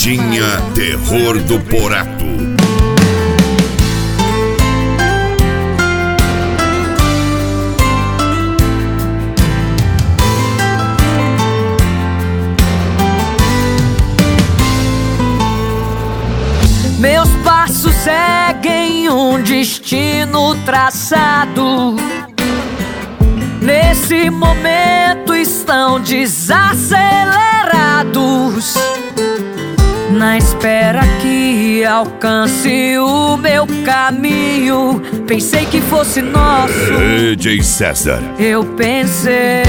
Carretinha Terror do Porato. Meus passos seguem um destino traçado. Nesse momento estão desacelerados, na espera que alcance o meu caminho. Pensei que fosse nosso, DJ César. eu pensei.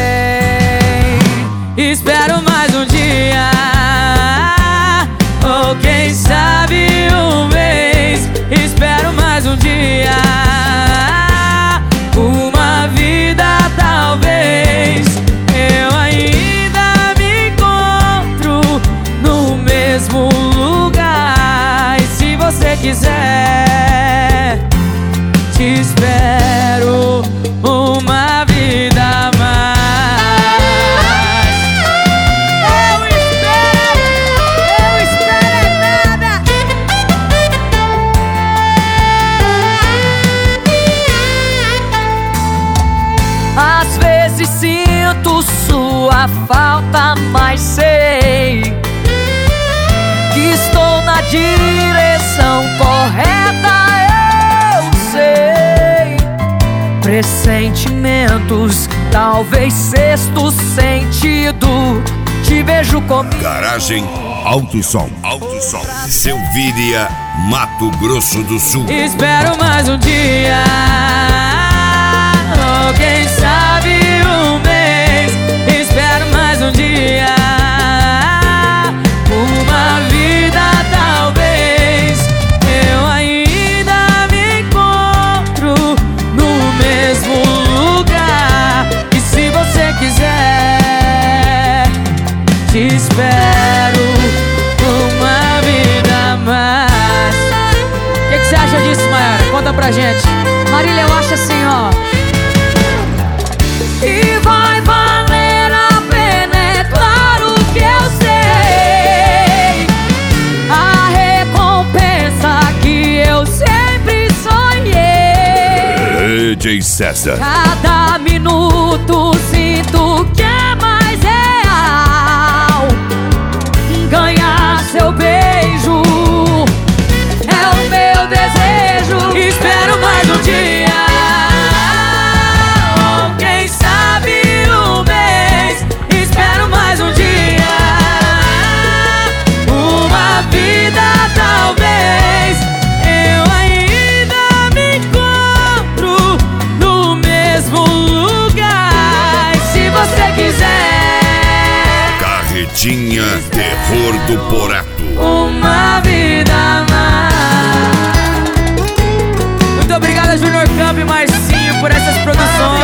Espero mais um dia, ou quem sabe um mês. Espero mais um dia, uma vida talvez. Eu ainda me encontro no mesmo lugar. E se você quiser, te espero uma vida a mais. Às vezes sinto sua falta, mas sei que estou na direção correta. Eu sei, pressentimentos, talvez sexto sentido. Te vejo comigo. Garagem Alto Som. Selvíria, Mato Grosso do Sul. Espero mais um dia, ou quem sabe um mês. Espero mais um dia, uma vida talvez. Eu ainda me encontro no mesmo lugar. E se você quiser, te espero uma vida a mais. O que você acha disso, Mayara? Conta pra gente. Marília, eu acho assim, ó. E vai valer a pena, é claro que eu sei. A recompensa que eu sempre sonhei. DJ César. Cada minuto sinto que é mais real. Ganhar seu beijo é o meu desejo. Espero mais um dia, Carretinha Terror do Porato. uma vida a mais. Muito obrigado a Junior Camp e Marcinho por essas produções.